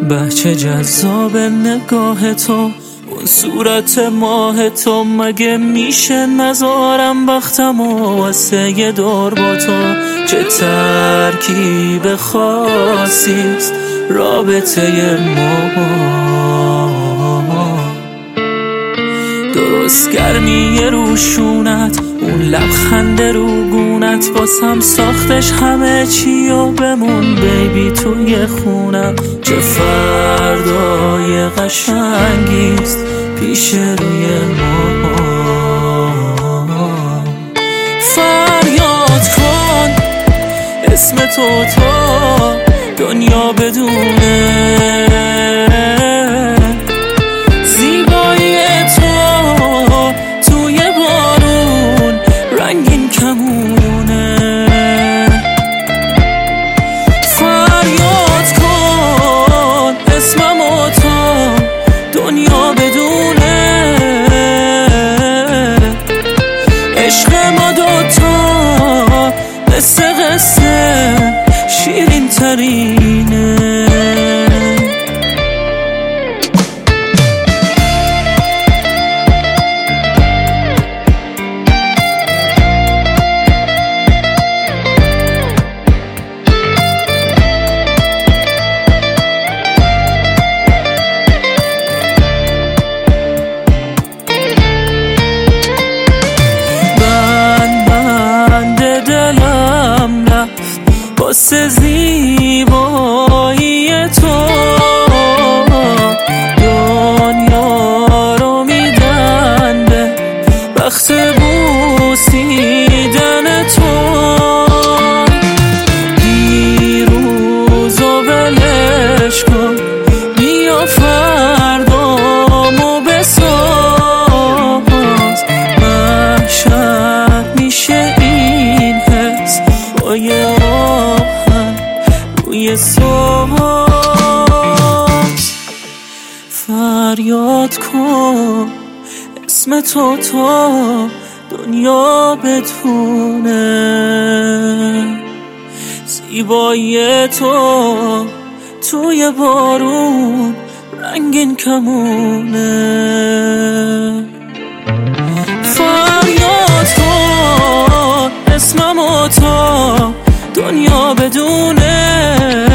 بچه جذاب نگاه تو، اون صورت ماه تو، مگه میشه نذارم وقتمو واسه یه دور با تو؟ چه ترکیب خاصیست رابطه ما، درست گرمی روشونت، اون لبخند رو گونت، واسم ساختش همه چی و بمون بیبی توی خونم. چه فردای قشنگیست پیش روی ما، فریاد کن اسم تو تا دنیا بدونه، زیبایی تو توی بارون رنگین کمونه. فریاد کن اسممو تا دنیا بدونه، عشق ما دوتا مثل قصه شیرین ترینه. واسه زیبایی تو دنیا رو میدن به وقت بوسیدن تو. دیروز و ولش کن بیا فردامو بساز، وحشت میشه این حس با یه روی ساز. فریاد کن اسم تو تا دنیا بدونه، زیبایی تو توی بارون رنگین کمونه. فریاد کن اسممو تا دنیا بدونه،